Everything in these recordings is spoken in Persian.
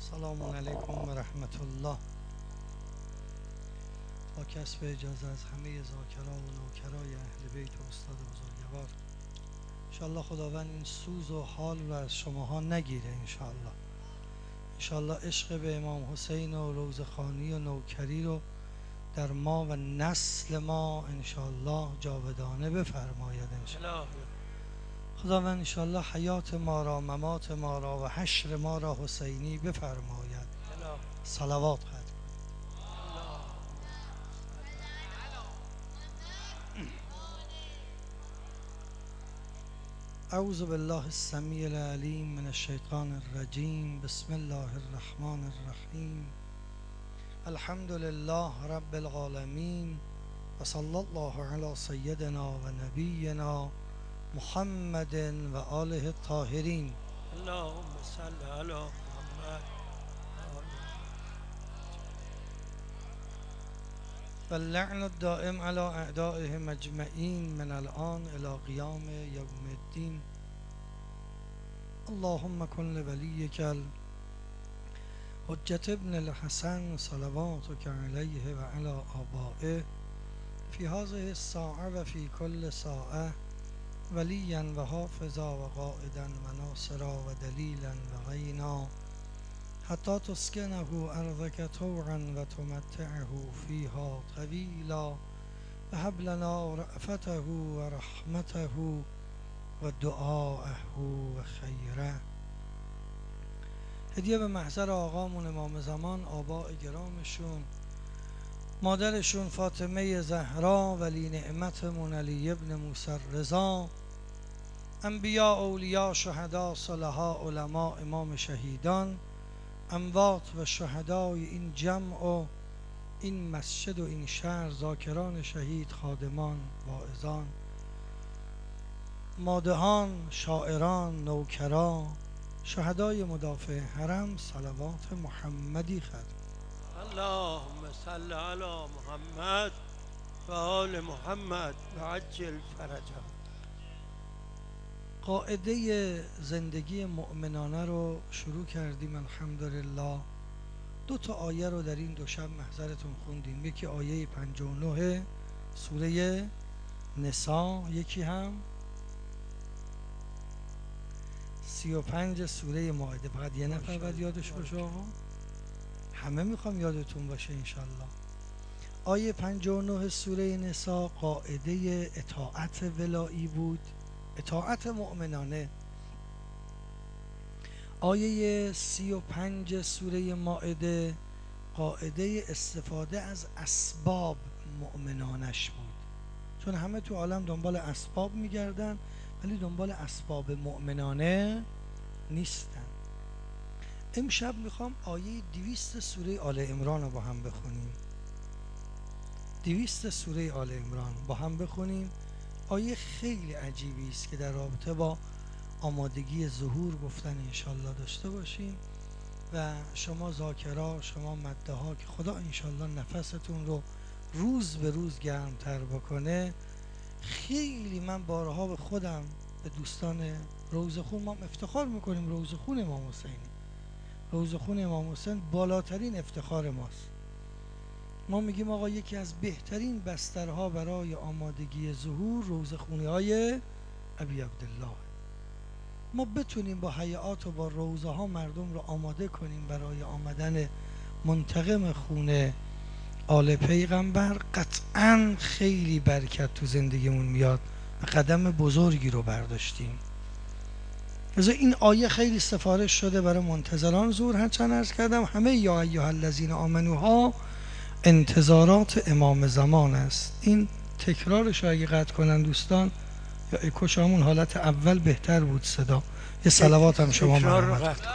السلام علیکم و رحمت الله. با کسب اجازه از همه ذاکران و نوکرای اهل بیت و استاد بزرگوار، انشاءالله خداوند این سوز و حال رو از شماها نگیره. انشاءالله عشق به امام حسین و روضه‌خوانی و نوکری رو در ما و نسل ما انشاءالله جاودانه بفرماید. انشاءالله خداوند انشاءالله حیات ما را، ممات ما را و حشر ما را حسینی بفرماید. صلوات ختم. اعوذ بالله السمیع العلیم من الشیطان الرجیم. بسم الله الرحمن الرحیم. الحمد لله رب العالمین و صلی الله علی سیدنا و نبینا محمد و آله الطاهرین. اللهم صل علی محمد. واللعن الدائم على اعدائهم اجمعین من الان الى قیام یوم الدین. اللهم کن لولیک حجة ابن الحسن صلواتك علیه و علی آبائه فی هذه الساعة و فی کل ساعة ولیا و حافظا و قائدا و ناصرا و دلیلا و غینا حتی تسکنه ارضک طوعا و تمتعه فیها طویلا و هب لنا رأفته و رحمته و دعاءه و خیره. هدیه به محضر آقامون امام زمان، آباء گرامشون، مادرشون فاطمه زهرا، ولی نعمتمون علی ابن موسی رضا، انبیاء، اولیاء، شهدا، صلحاء، علما، امام شهیدان، اموات و شهدای این جمع و این مسجد و این شهر، ذاکران شهید، خادمان، واعظان، مادهان، شاعران، نوکران، شهدای مدافع حرم، صلوات محمدی ختم. اللهم صل علی محمد و آل محمد و عجل فرجهم. قاعده زندگی مؤمنانه رو شروع کردیم الحمدلله. 2 آیه رو در این 2 شب محضرتون خوندیم. یکی آیه 59 سوره نساء، یکی هم 35 سوره مائده. فقط یه نفر باید یادش باشه آقا، همه میخوام یادتون باشه انشالله. آیه 59 سوره نساء قاعده اطاعت ولایی بود، اطاعت مؤمنانه. آیه 35 سوره مائده قاعده استفاده از اسباب مؤمنانش بود، چون همه تو عالم دنبال اسباب میگردن ولی دنبال اسباب مؤمنانه نیستن. امشب میخوام آیه 200 سوره آل عمران رو با هم بخونیم. 200 سوره آل عمران با هم بخونیم. آیه خیلی عجیبی است که در رابطه با آمادگی ظهور گفتن انشالله داشته باشیم و شما ذاکرا، شما مده ها، که خدا انشالله نفستون رو روز به روز گرمتر بکنه. خیلی من بارها به خودم، به دوستان روضه‌خون، ما افتخار میکنیم روضه‌خون امام حسینی. روضه‌خون امام حسین بالاترین افتخار ماست. ما میگیم آقا یکی از بهترین بسترها برای آمادگی ظهور روضه‌خونی های ابی عبدالله. ما بتونیم با هیئات و با روضه ها مردم رو آماده کنیم برای آمدن منتقم خونه آل پیغمبر، قطعا خیلی برکت تو زندگیمون میاد و قدم بزرگی رو برداشتیم. لذا این آیه خیلی سفارش شده برای منتظران ظهور. هرچند عرض کردم همه یا ایها الذین آمنوها انتظارات امام زمان است. این تکرارش رو اگه قطع کنن دوستان، یا اکوش همون حالت اول بهتر بود صدا. یه صلوات هم شما مرحمت کن.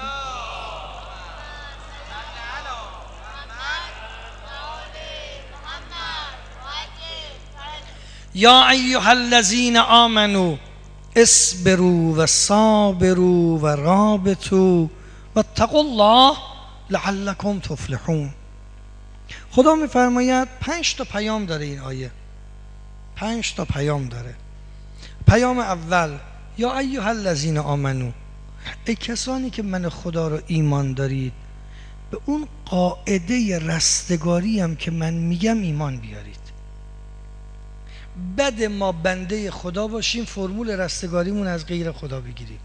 یا ایها الذین آمنو اصبروا و صابروا و رابطوا و اتقوا الله لعلکم تفلحون. خدا میفرماید 5 تا پیام داره این آیه. 5 تا پیام داره. پیام اول، یا ایها الذین آمنو، ای کسانی که من خدا رو ایمان دارید، به اون قاعده رستگاری هم که من میگم ایمان بیارید. بد ما بنده خدا باشیم، فرمول رستگاریمون از غیر خدا بگیریم.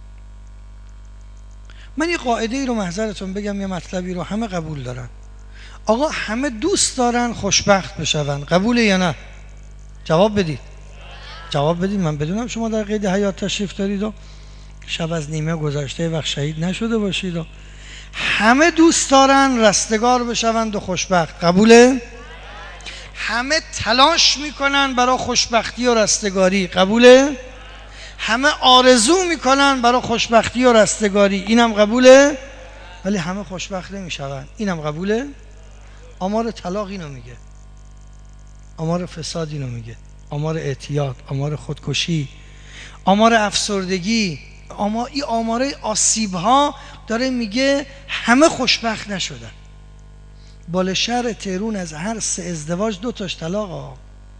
من یه قاعده ای رو محضرتون بگم، یه مطلبی رو همه قبول دارن. آقا همه دوست دارن خوشبخت بشون، قبوله یا نه؟ جواب بدید، جواب بدید. من بدونم شما در قید حیات تشریف دارید و شب از نیمه گذشته وقت شهید نشده باشید و همه دوست دارن رستگار بشوند و خوشبخت، قبوله؟ همه تلاش میکنن برای خوشبختی و رستگاری، قبوله؟ همه آرزو میکنن برای خوشبختی و رستگاری، اینم قبوله؟ ولی همه خوشبخت نمیشون، اینم قبوله؟ آمار طلاق اینو میگه، آمار فساد اینو میگه، آمار اعتیاد، آمار خودکشی، آمار افسردگی، آمار آسیب ها داره میگه همه خوشبخت نشدن. بال شهر تهرون از هر 3 ازدواج 2 تاش طلاق ها.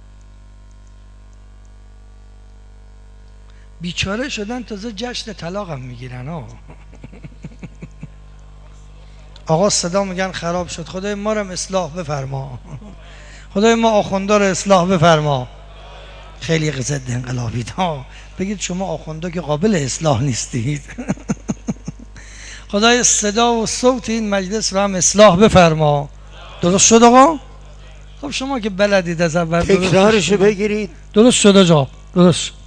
بیچاره شدن، تازه جشن طلاق هم میگیرن ها. آقا صدا میگن خراب شد، خدای ما رو اصلاح بفرما، خدای ما آخوندا رو اصلاح بفرما. خیلی ضد انقلابید ها، بگید شما آخوندا که قابل اصلاح نیستید. خدای صدا و صوت این مجلس رو هم اصلاح بفرما. درست شد آقا؟ خب شما که بلدید از اول تکرارشو بگیرید. درست شد آقا، درست شد.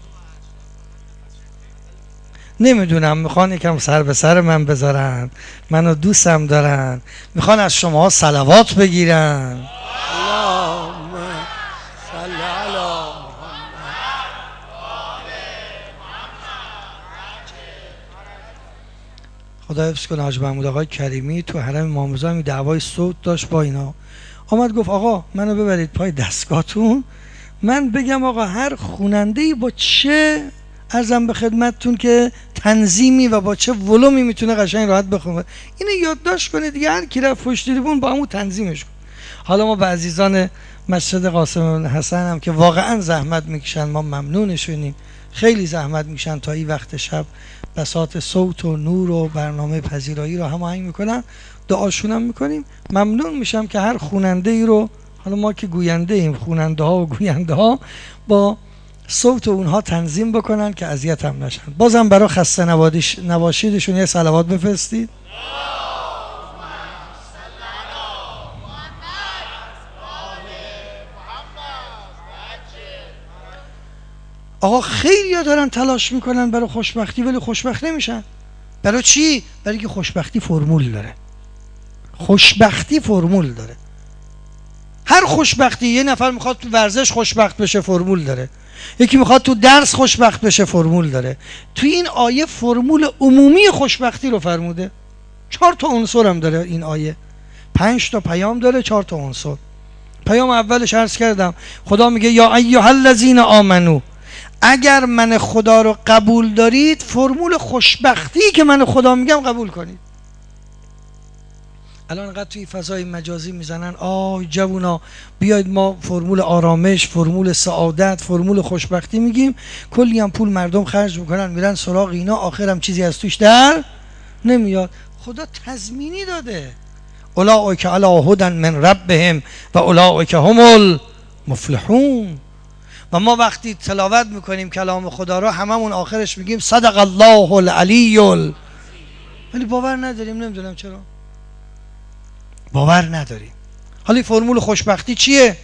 نمیدونم، میخوان یکم سر به سر من بذارن، منو دوستم دارن، میخوان از شما صلوات بگیرن. اللهم صل علی محمد. خدا حفظ کنه. حاج محمود آقای کریمی تو حرم امام رضا می دعوای صوت داشت با اینا، آمد گفت آقا منو ببرید پای دستگاهتون، من بگم آقا هر خوننده‌ای با چه عرضم به خدمتتون که تنظیمی و با چه ولومی میتونه قشنگ راحت بخونه، اینو یادداشت کنید دیگه، هر کی رفت پشت تریبون با همون تنظیمش کن. حالا ما به عزیزان مسجد قاسم حسن هم که واقعا زحمت میکشن، ما ممنونشونیم، خیلی زحمت میکشن تا این وقت شب بساط صوت و نور و برنامه پذیرایی رو هماهنگ میکنن، دعاشون هم میکنیم. ممنون میشم که هر خوننده ای رو، حالا ما که گوینده ایم، خوننده ها و گوینده ها با صوت اونها تنظیم بکنن که اذیت هم نشن. بازم برای خسته نباشیدشون یه صلوات بفرستید. آقا خیلی ها دارن تلاش میکنن برای خوشبختی ولی خوشبخت نمیشن. برای چی؟ برای که خوشبختی فرمول داره. خوشبختی فرمول داره. هر خوشبختی، یه نفر میخواد تو ورزش خوشبخت بشه، فرمول داره. یکی میخواد تو درس خوشبخت بشه، فرمول داره. تو این آیه فرمول عمومی خوشبختی رو فرموده. 4 تا عنصر هم داره این آیه، 5 تا پیام داره، 4 تا عنصر. پیام اولش عرض کردم، خدا میگه یا ایها الذین آمنو، اگر من خدا رو قبول دارید فرمول خوشبختی که من خدا میگم قبول کنید. الان انقدر توی فضای مجازی میزنن آه جوونا بیاید ما فرمول آرامش، فرمول سعادت، فرمول خوشبختی میگیم، کلی هم پول مردم خرج میکنن میرن سراغ اینا، آخرم چیزی از توش در نمیاد. خدا تضمینی داده، اولئک علی هدی من ربهم و اولئک هم المفلحون. و ما وقتی تلاوت میکنیم کلام خدا رو هممون آخرش میگیم صدق الله العلی ولی باور نداریم، نمیدونم چرا باور نداریم. حالا فرمول خوشبختی چیه؟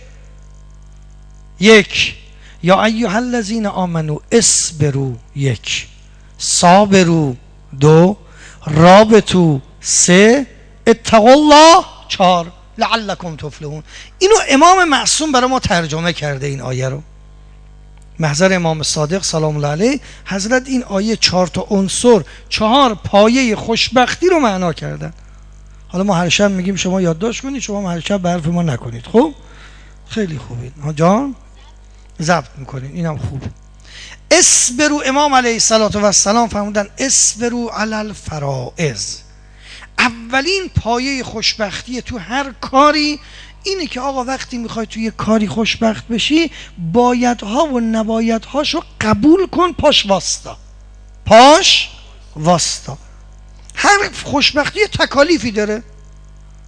1 یا ایها الذین آمنو اصبروا، 1 صابروا، 2 رابطوا، 3 اتقوا الله، 4 لعلکم تفلحون. اینو امام معصوم برای ما ترجمه کرده این آیه رو، محضر امام صادق سلام الله علیه. حضرت این آیه 4 تا عنصر، 4 پایه خوشبختی رو معنا کردن. حالا ما هر شب میگیم شما یادداشت کنید، شما هر شب به حرف ما نکنید. خب خیلی خوبید ها جان، ضبط میکنید، اینم خوب. اصبروا، امام علیه السلام فرمودن اصبروا علی الفرائض. اولین پایه خوشبختی تو هر کاری اینه که آقا وقتی میخوای توی یه کاری خوشبخت بشی، بایدها و نبایدهاشو قبول کن، پاش واسطا، پاش واسطا. هر خوشبختی تکالیفی داره.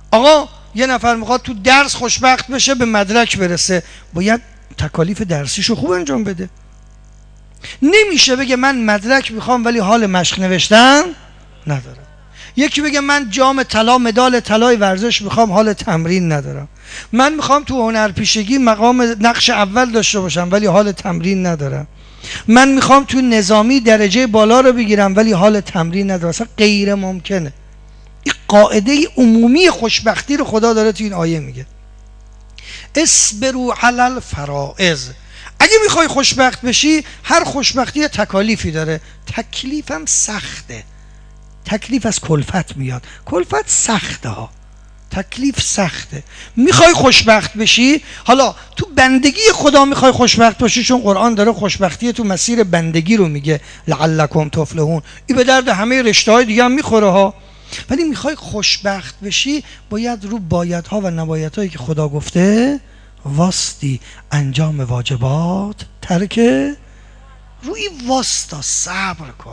آقا یه نفر میخواد تو درس خوشبخت بشه به مدرک برسه، باید تکالیف درسیشو خوب انجام بده. نمیشه بگه من مدرک میخوام ولی حال مشق نوشتن ندارم. یکی بگه من جام طلا مدال طلای ورزش میخوام حال تمرین ندارم. من میخوام تو هنرپیشگی مقام نقش اول داشته باشم ولی حال تمرین ندارم. من میخوام تو نظامی درجه بالا رو بگیرم ولی حال تمرین ندارم. اصلا غیر ممکنه. این قاعده عمومی خوشبختی رو خدا داره تو این آیه میگه. اصبروا علی الفرائض. اگه میخوای خوشبخت بشی، هر خوشبختی تکالیفی داره. تکلیفم سخته. تکلیف از کلفت میاد. کلفت سخته ها، تکلیف سخته. میخوای خوشبخت بشی، حالا تو بندگی خدا میخوای خوشبخت باشی، چون قرآن داره خوشبختی تو مسیر بندگی رو میگه، لعلکم تفلحون. این به درد همه رشته های دیگه هم میخوره ها. ولی میخوای خوشبخت بشی، باید رو بایدها و نبایدهایی که خدا گفته واسطی. انجام واجبات، ترک روی واسطا، صبر کن.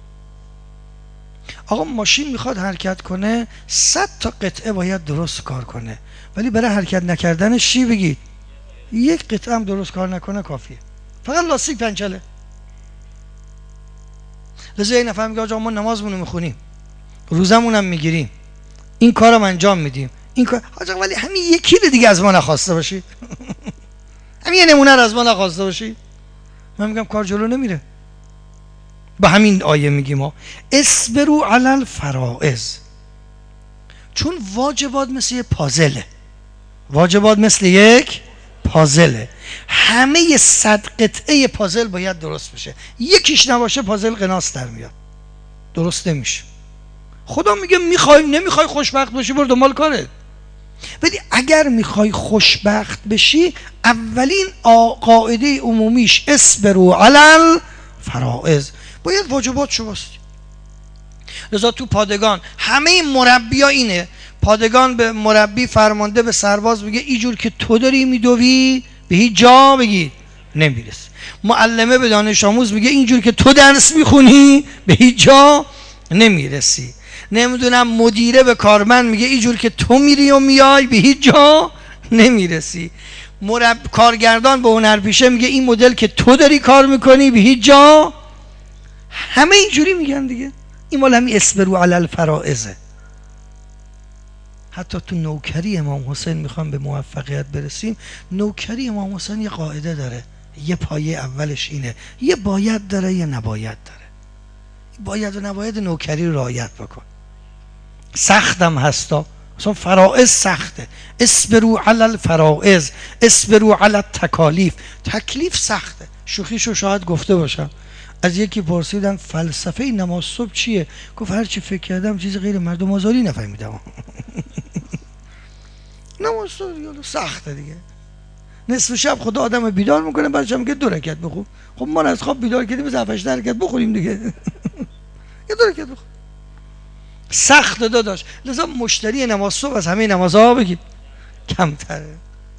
آقا ماشین میخواد حرکت کنه 100 تا قطعه باید درست کار کنه، ولی برای حرکت نکردنش چی بگید؟ یک قطعه هم درست کار نکنه کافیه، فقط لاستیک پنچله. لذا یک نفر میگه آقا ما نمازمون رو میخونیم، روزمون هم میگیریم، این کارم انجام میدیم، این کار آقا ولی همین یکی رو دیگه از ما نخواسته باشی همین یه نمونه رو از ما نخواسته باشی. من میگم کار جلو نمیره. با همین آیه میگیم ما اصبروا علی الفرائض، چون واجبات مثل یک پازله. واجبات مثل یک پازله. همه 100 قطعه پازل باید درست بشه، یکیش نباشه پازل قناس در میاد، درست نمیشه. خدا میگه میخوای نمیخوای خوشبخت باشی برو دنبال کارت. ولی اگر میخوای خوشبخت بشی، اولین قاعده عمومیش اصبروا علی الفرائض، باید واجبات شو باستی. لذا تو پادگان همه مربی ها اینه، پادگان به مربی فرمانده به سرباز میگه اینجور که تو داری میدوی به هیچ جا بگید نمیرسی. معلمه به دانش آموز میگه اینجور که تو درس میخونی به هیچ جا نمیرسی. نمیدونم مدیره به کارمند میگه اینجور که تو میری و میای به هیچ جا نمیرسی. کارگردان به هنرپیشه میگه این مدل که تو داری کار میکنی به هیچ جا. همه اینجوری میگن دیگه. این مال همین اصبروا علی الفرائضه. حتی تو نوکری امام حسین میخوام به موفقیت برسیم، نوکری امام حسین یه قاعده داره، یه پایه اولش اینه، یه باید داره یه نباید داره. باید و نباید نوکری رو رعایت بکن. سختم هستا، مثلا فرائض سخته. اصبروا علی الفرائض، اصبروا علی التکالیف. تکلیف سخته. شوخیشو شاید گفته باشم، از یکی پرسیدن فلسفه نماز صبح چیه؟ گفت هر چی فکر کردم چیز غیر مردم آزاری نفهمیدم. نماز صبح سخته دیگه. نصف شب خدا آدم بیدار میکنه، بعدش هم میگه 2 رکعت بخون. خب ما از خواب بیدار کردیم بذار 7 رکعت بخوریم دیگه. یه 2 رکعت بخون. سخت داداش. لذا مشتری نماز صبح از همه نمازها بگید کمتره.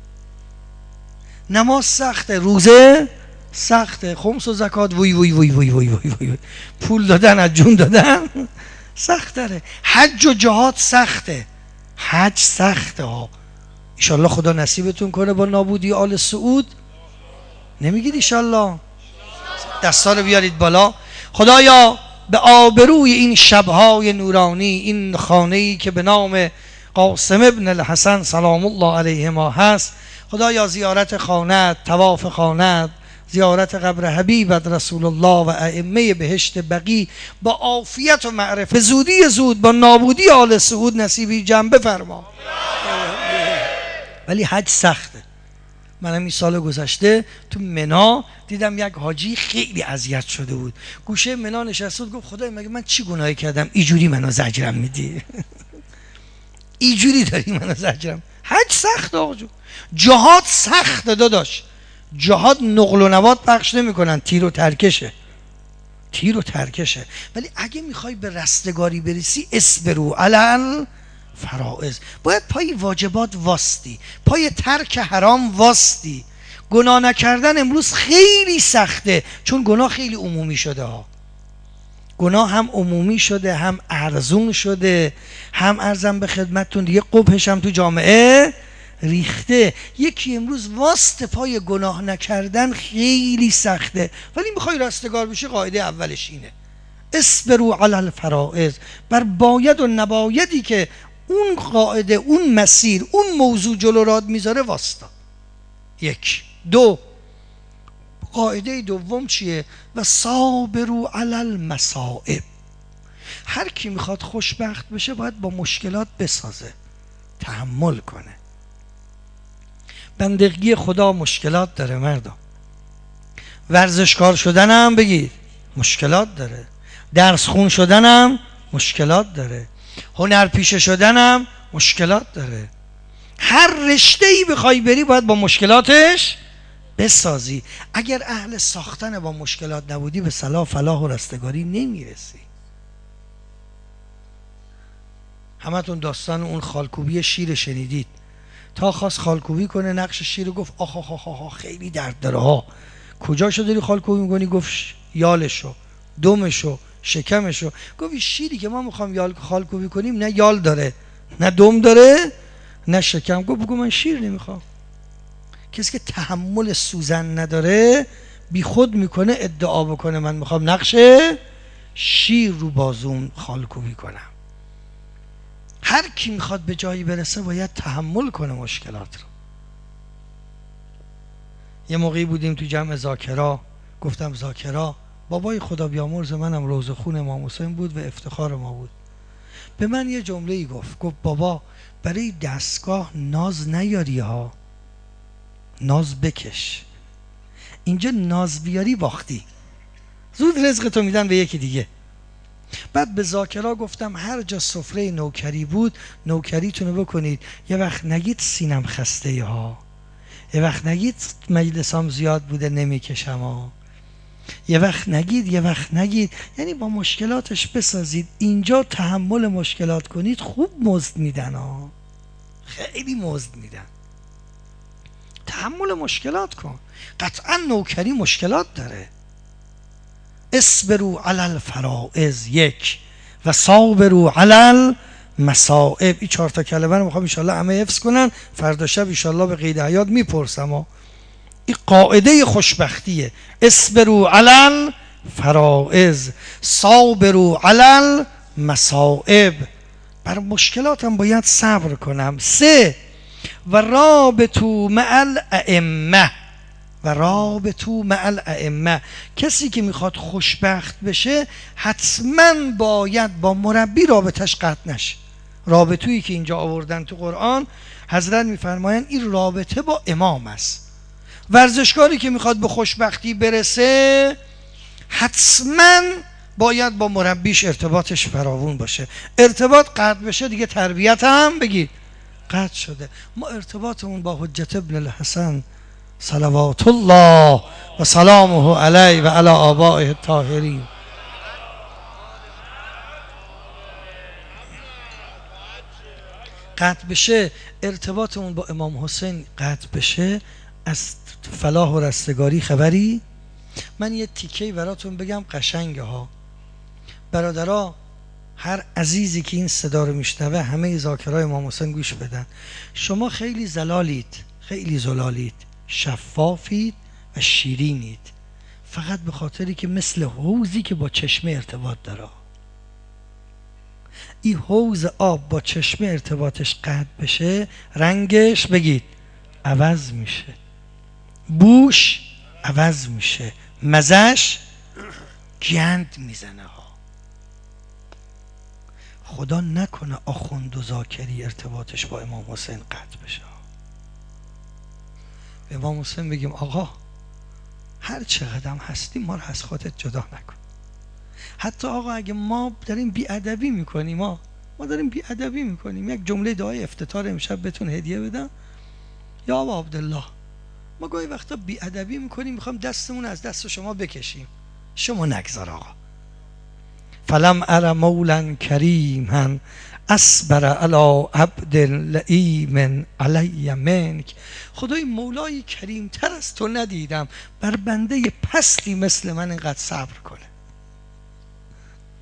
نماز سخته، روزه سخته، خمس و زکات وی وی وی وی وی وی وی، پول دادن از جون دادن سخت داره. حج و جهاد سخته، حج سخته ها. ایشالله خدا نصیبتون کنه با نابودی آل سعود. نمیگید ایشالله؟ دستا رو بیارید بالا. خدایا به آبروی این شبهای نورانی، این خانه‌ای که به نام قاسم ابن الحسن سلام الله علیهما هست، خدایا زیارت خانه، طواف خانه، زیارت قبر حبیبت رسول الله و ائمه بهشت بقی با عافیت و معرفت زودی زود با نابودی آل سعود نصیبی جنبه فرما. ولی حج سخته. من این سال گذشته تو منا دیدم یک حاجی خیلی اذیت شده بود، گوشه منا نشسته بود، گفت خدای مگه من چی گناهی کردم اینجوری منو زجرم میدی؟ اینجوری داری منو زجرم. حج سخت آقا جو. جهاد سخت داداش. جهاد نقل و نبات پخش نمیکنن، تیر و ترکشه، تیر و ترکشه. ولی اگه میخوای به رستگاری برسی اصبروا علی الفرائض، باید پای واجبات واسطی، پای ترک حرام واسطی. گناه نکردن امروز خیلی سخته، چون گناه خیلی عمومی شده ها. گناه هم عمومی شده، هم ارزون شده، هم ارزم به خدمتتون دیگه قبحش هم تو جامعه ریخته. یکی امروز واسط پای گناه نکردن خیلی سخته، ولی میخوای رستگار بشی قاعده اولش اینه: اصبروا علی الفرائض، بر باید و نبایدی که اون قاعده، اون مسیر، اون موضوع جلو راد میذاره واسطا. یک. دو، قاعده دوم چیه؟ و صابروا علی المصائب. هر کی میخواد خوشبخت بشه باید با مشکلات بسازه، تحمل کنه. بندگی خدا مشکلات داره مردم. ورزشکار شدنم بگید مشکلات داره، درس خون شدنم مشکلات داره، هنرپیشه شدنم مشکلات داره. هر رشته‌ای بخوای بری باید با مشکلاتش بسازی. اگر اهل ساختن با مشکلات نبودی به صلاح، فلاح و رستگاری نمیرسی. همتون داستان اون خالکوبی شیر شنیدید. تا خواست خالکوبی کنه نقش شیر گفت آخ آخ آخ آخ خیلی درد داره ها. کجاشو داری خالکوبی میکنی؟ گفت یالشو، دمشو، شکمشو. گفت شیری که ما میخوام یال خالکوبی کنیم نه یال داره، نه دم داره، نه شکم. گفت بگو من شیر نمیخوام. کسی که تحمل سوزن نداره بی خود میکنه ادعا بکنه من میخوام نقش شیر رو بازوم خالکوبی کنم. هر کی میخواد به جایی برسه باید تحمل کنه مشکلات رو. یه موقعی بودیم تو جمع ذاکرا، گفتم ذاکرا بابای خدا بیامرز منم روضه خون امام حسین بود و افتخار ما بود. به من یه جمله‌ای گفت بابا برای دستگاه ناز نیاری ها، ناز بکش. اینجا ناز بیاری باختی، زود رزقتو میدن به یکی دیگه. بعد به ذاکرا گفتم هر جا سفره نوکری بود نوکریتونو بکنید، یه وقت نگید سینم خسته ها، یه وقت نگید مجلسام زیاد بوده نمیکشم ها، یه وقت نگید، یعنی با مشکلاتش بسازید. اینجا تحمل مشکلات کنید خوب مزد میدن ها، خیلی مزد میدن. تحمل مشکلات کن. قطعا نوکری مشکلات داره. اصبروا علی الفرائض، یک، و صابروا علی المصائب. این 4 تا کلمه رو میخوام ان شاءالله همه حفظ کنن، فردا شب ان شاءالله به قید حیات میپرسم. این قاعده خوشبختیه: اصبروا علی الفرائض، صابروا علی المصائب. بر مشکلاتم باید صبر کنم. 3، و رابطوا مع الائمه، و رابطوا مع الائمه. کسی که میخواد خوشبخت بشه حتما باید با مربی رابطش قطع نشه. رابطویی که اینجا آوردن تو قرآن، حضرت میفرمایند این رابطه با امام است. ورزشکاری که میخواد به خوشبختی برسه حتما باید با مربیش ارتباطش فراوون باشه. ارتباط قطع بشه دیگه تربیت هم بگید قطع شده. ما ارتباطمون با حجت ابن الحسن صلوات الله و سلامه علیه و علی آبائه الطاهرین قطع بشه، ارتباطمون با امام حسین قطع بشه، از فلاح و رستگاری خبری. من یه تیکه‌ای براتون بگم قشنگه ها برادرها. هر عزیزی که این صدا رو میشنوه همه ذاکرای امام حسین گوش بدن. شما خیلی زلالید، خیلی زلالید، شفافید و شیرینید، فقط به خاطری که مثل حوضی که با چشمه ارتباط داره. این حوض آب با چشمه ارتباطش قطع بشه رنگش بگید عوض میشه، بوش عوض میشه، مزش گند میزنه ها. خدا نکنه آخوند و ذاکری ارتباطش با امام حسین قطع بشه. به امام حسین بگیم آقا هر چقدر هستی ما رو از خودت جدا نکن. حتی آقا اگه ما داریم بی‌ادبی میکنیم، ما داریم بی‌ادبی میکنیم، یک جمله دعای افتتار امشب بهتون هدیه بدم. یا ابا عبدالله، ما گاهی وقتا بی‌ادبی میکنیم، میخوام دستمون از دست شما بکشیم، شما نگذار آقا. فلم ار مولا کریما اصبر علی عبد لئیم علی منک. خدای مولای کریم تر از تو ندیدم بر بنده پستی مثل من اینقدر صبر کنه.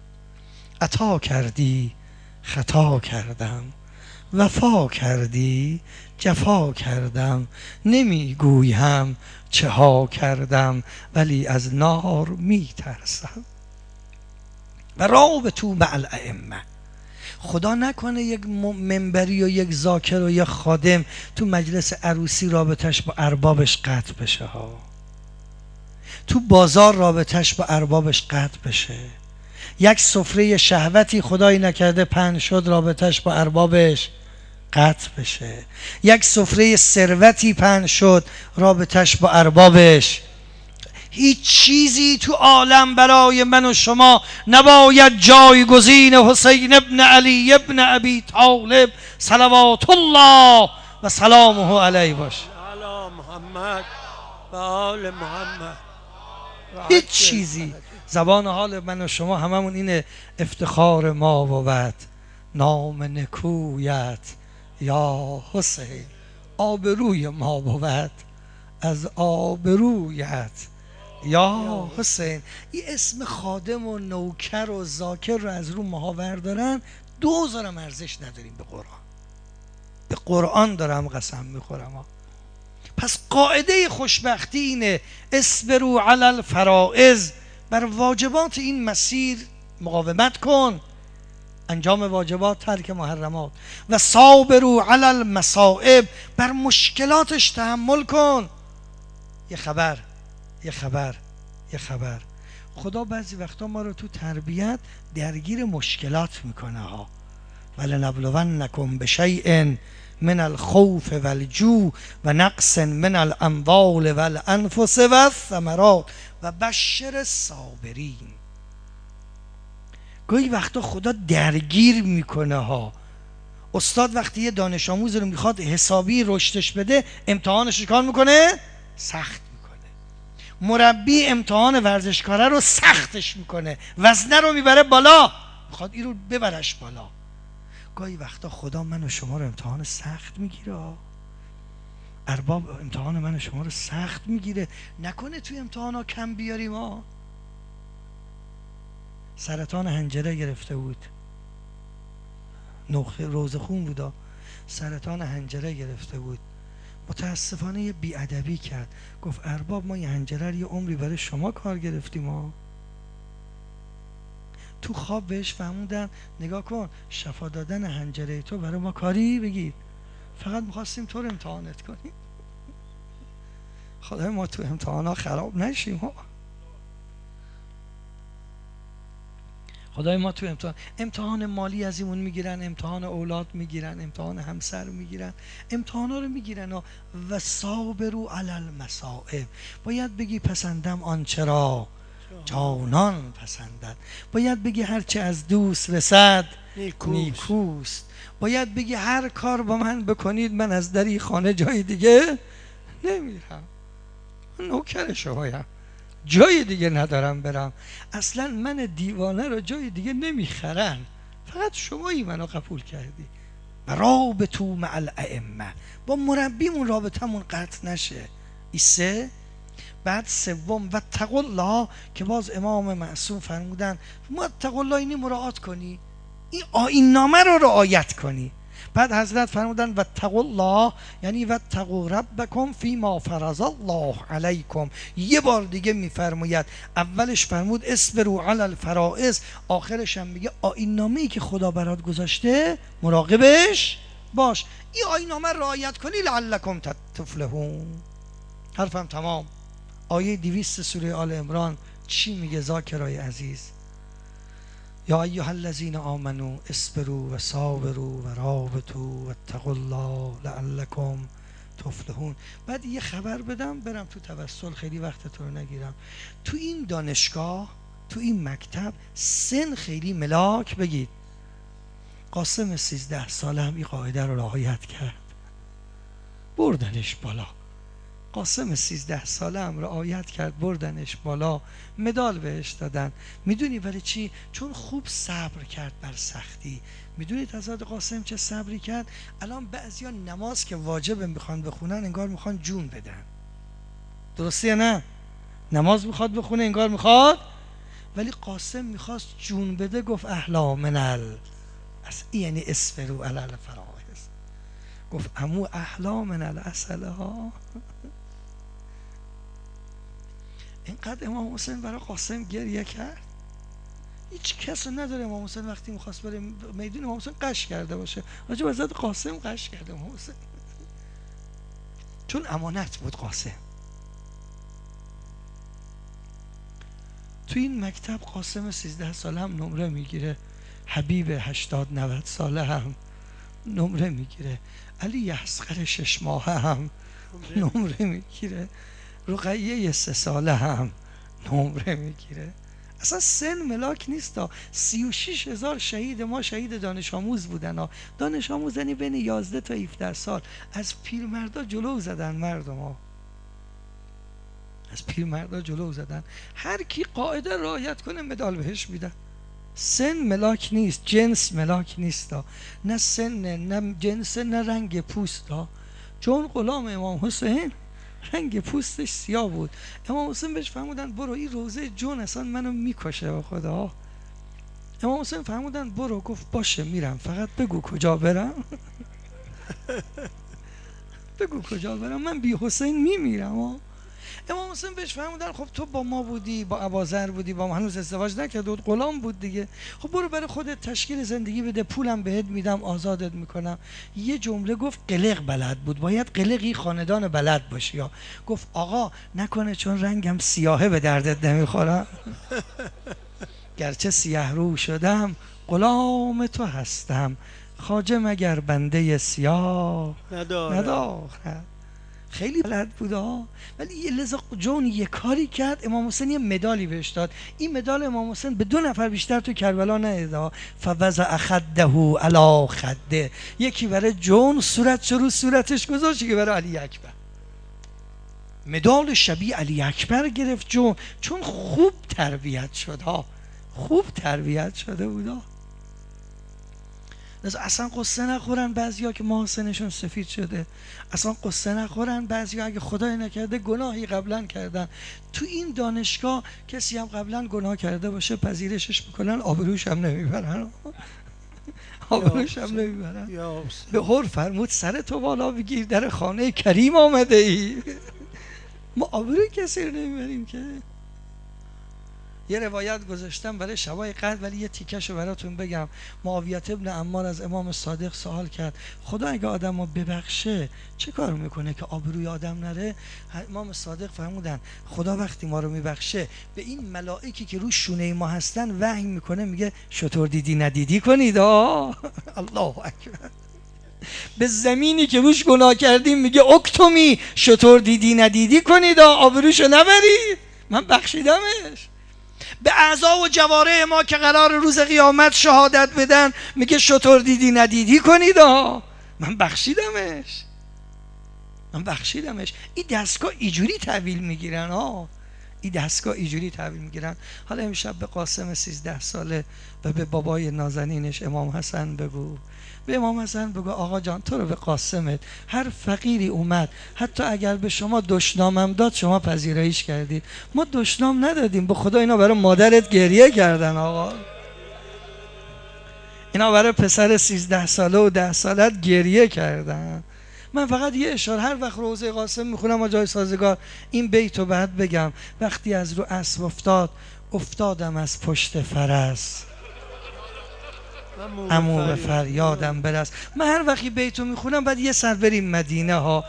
عطا کردی خطا کردم، وفا کردی جفا کردم، نمیگویم چه ها کردم ولی از نار میترسم. و رابطوا مع الائمه. خدا نکنه یک منبری و یک ذاکر و یک خادم تو مجلس عروسی رابطش با اربابش قطع بشه ها، تو بازار رابطش با اربابش قطع بشه، یک سفره شهوتی خدایی نکرده پهن شد رابطش با اربابش قطع بشه، یک سفره ثروتی پهن شد رابطش با اربابش. هیچ چیزی تو عالم برای من و شما نباید جایگزین حسین ابن علی ابن ابی طالب صلوات الله و سلامه علیه باشه. علی محمد و آل محمد. هیچ چیزی. زبان حال من و شما هممون اینه: افتخار ما بود نام نکویت یا حسین، آبروی ما بود از آبرویت یا حسین. این اسم خادم و نوکر و ذاکر رو از رو ماها بردارن، 2000 هم ارزش نداریم به قرآن. به قرآن دارم قسم میخورم ها. پس قاعده خوشبختی اینه: اصبروا علی الفرائض، بر واجبات این مسیر مقاومت کن، انجام واجبات ترک محرمات، و صابروا علی المصائب، بر مشکلاتش تحمل کن. یه خبر خدا بعضی وقتا ما رو تو تربیت درگیر مشکلات میکنه ها. ولنبلونکم بشیء من الخوف والجوع و نقص من الاموال والانفس والثمرات و بشر الصابرین. گاهی وقتا خدا درگیر میکنه ها. استاد وقتی یه دانش آموز رو میخواد حسابی رشدش بده، امتحانش کار میکنه سخت میکنه. مربی امتحان ورزشکاره رو سختش میکنه، وزنه رو میبره بالا، میخواد این رو ببرش بالا. گاهی وقتا خدا من و شما رو امتحان سخت میگیره، ارباب امتحان من و شما رو سخت میگیره. نکنه توی امتحان ها کم بیاریم ها. سرطان حنجره گرفته بود، نقطه روزه خون بودا، سرطان حنجره گرفته بود. متاسفانه یه بیادبی کرد، گفت ارباب ما یه حنجره یه عمری برای شما کار گرفتیم ها. تو خواب بهش فهموندن نگاه کن، شفا دادن حنجره تو برای ما کاری بگید، فقط میخواستیم تو رو امتحانت کنیم. خدای ما تو امتحان ها خراب نشیم ها. خدای ما تو امتحان مالی از ایمون میگیرن، امتحان اولاد میگیرن، امتحان همسر میگیرن، امتحان ها رو میگیرن و صابروا علی المصائب. باید بگی پسندم آنچه را جانان پسندد، باید بگی هرچه از دوست رسد نیکوست، باید بگی هر کار با من بکنید من از دری خانه جای دیگه نمیرم، نوکر شمایم، جای دیگه ندارم برم. اصلا من دیوانه رو جای دیگه نمیخرن، فقط شمایی منو قبول کردی. و رابطوا مع الائمه، با مربیمون رابطمون قطع نشه. ایسه بعد سوم واتقوا الله، که باز امام معصوم فرمودن واتقوا الله اینی مراعات کنی، این آیین نامه رو رعایت کنی. بعد حضرت فرمودن واتقوا الله یعنی واتقوا ربکم فیما فرض الله علیکم. یه بار دیگه میفرماید، اولش فرمود اصبروا علی الفرائض، آخرش هم میگه آیین نامه‌ای که خدا برات گذاشته مراقبش باش، این آیین نامه رعایت کنی لعلکم تفلحون. حرفم تمام. آیه 200 سوره آل عمران چی میگه ذاکرای عزیز؟ یا ایها الذین آمنوا اصبروا و صابروا و رابطوا واتقوا الله لعلکم تفلحون. بعد یه خبر بدم برم تو توسل، خیلی وقتتون رو نگیرم. تو این دانشگاه، تو این مکتب سن خیلی ملاک بگید. قاسم 13 ساله هم این قاعده رو رعایت کرد، بردنش بالا. قاسم 13 ساله هم رعایت کرد، بردنش بالا، مدال بهش دادن. میدونی برای چی؟ چون خوب صبر کرد بر سختی. میدونید حضرت قاسم چه صبری کرد؟ الان بعضیا نماز که واجبه میخوان بخونن انگار میخوان جون بدن، درسته یا نه؟ نماز میخواد بخونه انگار میخواد، ولی قاسم میخواست جون بده، گفت احلا من یعنی اسفرو علی الفرائض، گفت امو احلا من العسل ها. اینقدر امام حسین برای قاسم گریه کرد. هیچ کس نداره امام حسین وقتی میخواست بره میدون امام حسین قش کرده باشه، راجع به حضرت قاسم قش کرده امام حسین، چون امانت بود قاسم. تو این مکتب قاسم 13 ساله هم نمره میگیره، حبیب 80-90 ساله هم نمره میگیره، علی اصغر 6 ماهه هم نمره میگیره، رقیه 3 ساله هم نمره میگیره. اصلا سن ملاک نیست. 36,000 شهید ما شهید دانش آموز بودن ها. دانش آموز یعنی بین 11 تا 17 سال. از پیرمردا جلو زدن مردم ها، از پیرمردا جلو زدن. هر کی قاعده رعایت کنه مدال بهش میدن. سن ملاک نیست، جنس ملاک نیست، نه سن نه جنس نه رنگ پوست ها. چون غلام امام حسین رنگ پوستش سیاه بود، امام حسین بهش فرمودن برو، این روزه جون اصلا منو میکشه به خدا. امام حسین فرمودن برو، گفت باشه میرم، فقط بگو کجا برم. بگو کجا برم، من بی حسین میمیرم. امام حسین بهش فرمودن خب تو با ما بودی، با ابوذر بودی، با ما هنوز ازدواج نکرده بود، غلام بود دیگه، خب برو برای خودت تشکیل زندگی بده، پولم بهت میدم، آزادت میکنم. یه جمله گفت، قلق بلد بود، باید قلقی خاندان بلد باشی. گفت آقا نکنه چون رنگم سیاهه به دردت نمیخورم. گرچه سیاه رو شدم غلام تو هستم، خواجه مگر بنده سیاه ندارد. خیلی بلد بود ولی یه لذا جون یه کاری کرد، امام حسین یه مدالی بهش داد. این مدال امام حسین به 2 نفر بیشتر تو کربلا نداد. فوضع خده علی خده، یکی برای جون صورتش رو صورتش گذاشت، یکی برای علی اکبر. مدال شبیه علی اکبر گرفت جون، چون خوب تربیت شد خوب تربیت شده بود اصلا قصه نخورن بعضیا که محاسنشون سفید شده، اصلا قصه نخورن بعضیا اگه خدای نکرده گناهی قبلا کردن. تو این دانشگاه کسی هم قبلا گناه کرده باشه پذیرشش میکنن، آبروش هم نمیبرن. آبروش هم نمیبرن. به هر فرمود سر تو بالا بگیر، در خانه کریم آمده ای. ما آبروی کسی رو نمیبریم که. یه روایت گذاشتم برای شبای قدر، ولی یه تیکشو براتون بگم. معاویه ابن عمار از امام صادق سوال کرد خدا اگه آدمو ببخشه چه کار میکنه که آبروی آدم نره؟ امام صادق فرمودن خدا وقتی ما رو میبخشه به این ملائکی که رو شونه ما هستن وحی میکنه، میگه شطور دیدی ندیدی کنید. الله اکبر. به زمینی که روش گناه کردیم میگه اکتمی، شطور دیدی ندیدی کنید، آبروشو نبرید، من بخشیدمش. به اعضا و جوارح ما که قرار روز قیامت شهادت بدن میگه شطور دیدی ندیدی کنید، من بخشیدمش، من بخشیدمش. این دستگاه اینجوری تحویل میگیرن این دستگاه اینجوری تحویل میگیرن. حالا امشب به قاسم 13 ساله و به بابای نازنینش امام حسن بگو، به امام حسن بگو آقا جان تو رو به قاسمت هر فقیری اومد، حتی اگر به شما دشنامم داد شما پذیراییش کردید، ما دشنام ندادیم، به خدا اینا برای مادرت گریه کردن آقا، اینا برای پسر 13 ساله و 10 سالت گریه کردن. من فقط یه اشاره، هر وقت روضه قاسم میخونم و جای سازگار این بیتو بعد بگم، وقتی از رو اسب افتادم از پشت فرس، عمو به فریادم برس. من هر وقتی بیتو میخونم بعد یه سر بریم مدینه ها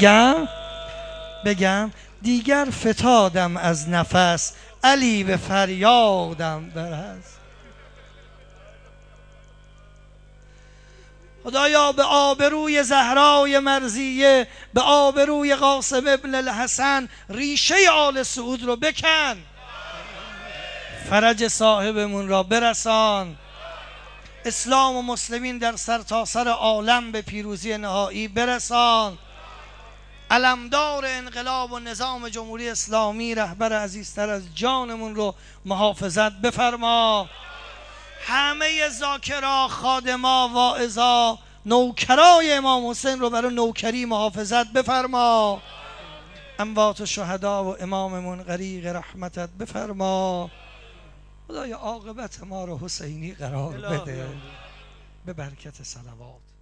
بگم دیگر فتادم از نفس، علی به فریادم برس. خدایا به آبروی زهرای مرضیه، به آبروی قاسم ابن الحسن ریشه آل سعود رو بکن، فرج صاحبمون را برسان، اسلام و مسلمین در سرتاسر عالم به پیروزی نهایی برسان. علمدار انقلاب و نظام جمهوری اسلامی رهبر عزیزتر از جانمون رو محافظت بفرما. همه ذاکرا، خادما، واعظا، نوکرای امام حسین رو برای نوکری محافظت بفرما. اموات و شهدا و اماممون غریق رحمتت بفرما. خدایا عاقبت ما رو حسینی قرار الهی بده آمین. به برکت صلوات.